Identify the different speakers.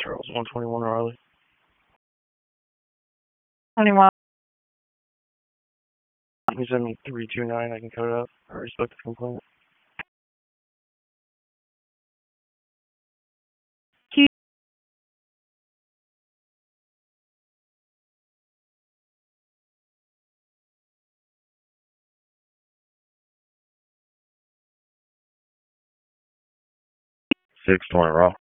Speaker 1: Charles, 121 Raleigh.
Speaker 2: 21.
Speaker 1: You send me 329, I can cut it up. I already spoke to the complaint.
Speaker 2: Q.
Speaker 1: $620 raw.